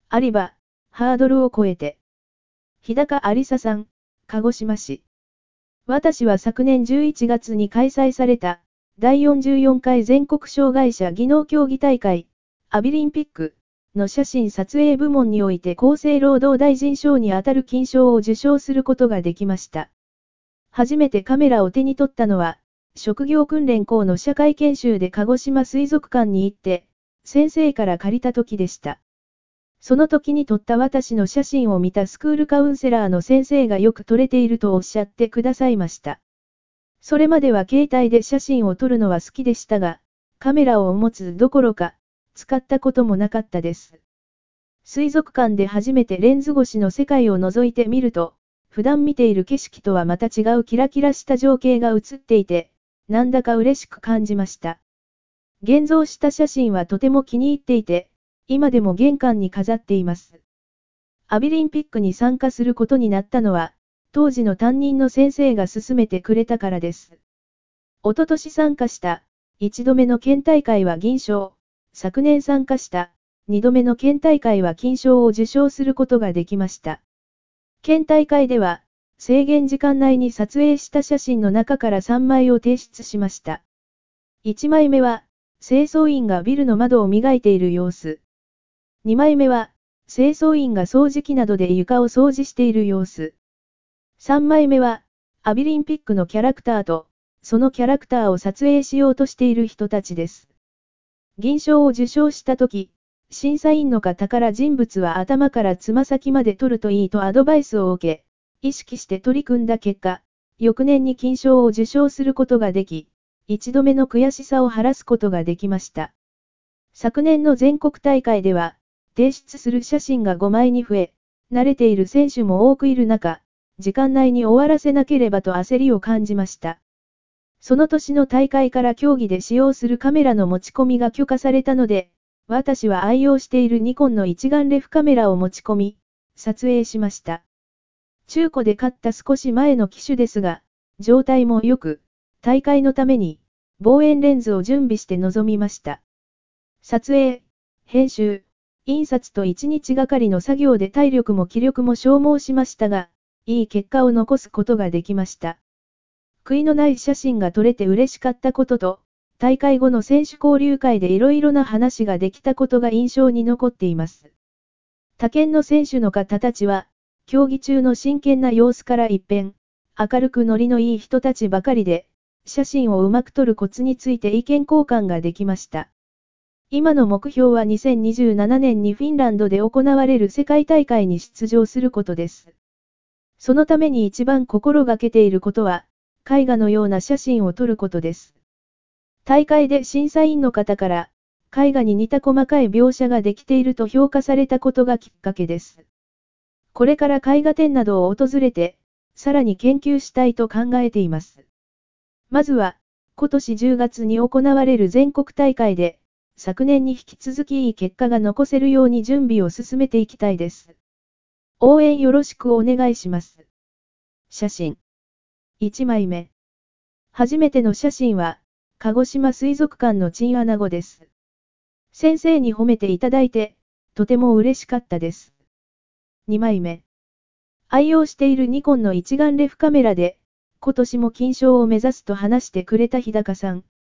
有馬、ハードルを超えて。日高有沙さん、鹿児島市。私は昨年11月に開催された、第44回全国障害者技能競技大会、アビリンピックの写真撮影部門において厚生労働大臣賞にあたる金賞を受賞することができました。初めてカメラを手に取ったのは、職業訓練校の社会研修で鹿児島水族館に行って、先生から借りた時でした。その時に撮った私の写真を見たスクールカウンセラーの先生がよく撮れているとおっしゃってくださいました。それまでは携帯で写真を撮るのは好きでしたが、カメラを持つどころか、使ったこともなかったです。水族館で初めてレンズ越しの世界を覗いてみると、普段見ている景色とはまた違うキラキラした情景が映っていて、なんだか嬉しく感じました。現像した写真はとても気に入っていて、今でも玄関に飾っています。アビリンピックに参加することになったのは、当時の担任の先生が勧めてくれたからです。おととし参加した1度目の県大会は銀賞、昨年参加した2度目の県大会は金賞を受賞することができました。県大会では、制限時間内に撮影した写真の中から3枚を提出しました。1枚目は、清掃員がビルの窓を磨いている様子。2枚目は、清掃員が掃除機などで床を掃除している様子。3枚目は、アビリンピックのキャラクターと、そのキャラクターを撮影しようとしている人たちです。銀賞を受賞したとき、審査員の方から人物は頭からつま先まで撮るといいとアドバイスを受け、意識して取り組んだ結果、翌年に金賞を受賞することができ、一度目の悔しさを晴らすことができました。昨年の全国大会では、提出する写真が5枚に増え、慣れている選手も多くいる中、時間内に終わらせなければと焦りを感じました。その年の大会から競技で使用するカメラの持ち込みが許可されたので、私は愛用しているニコンの一眼レフカメラを持ち込み、撮影しました。中古で買った少し前の機種ですが、状態も良く、大会のために、望遠レンズを準備して臨みました。撮影、編集、印刷と1日がかりの作業で体力も気力も消耗しましたが、いい結果を残すことができました。悔いのない写真が撮れて嬉しかったことと、大会後の選手交流会でいろいろな話ができたことが印象に残っています。他県の選手の方たちは、競技中の真剣な様子から一変、明るくノリのいい人たちばかりで、写真をうまく撮るコツについて意見交換ができました。今の目標は2027年にフィンランドで行われる世界大会に出場することです。そのために一番心がけていることは、絵画のような写真を撮ることです。大会で審査員の方から、絵画に似た細かい描写ができていると評価されたことがきっかけです。これから絵画展などを訪れて、さらに研究したいと考えています。まずは、今年10月に行われる全国大会で、昨年に引き続きいい結果が残せるように準備を進めていきたいです。応援よろしくお願いします。写真。1枚目。初めての写真は、鹿児島水族館のチンアナゴです。先生に褒めていただいて、とても嬉しかったです。2枚目。愛用しているニコンの一眼レフカメラで、今年も金賞を目指すと話してくれた日高さん、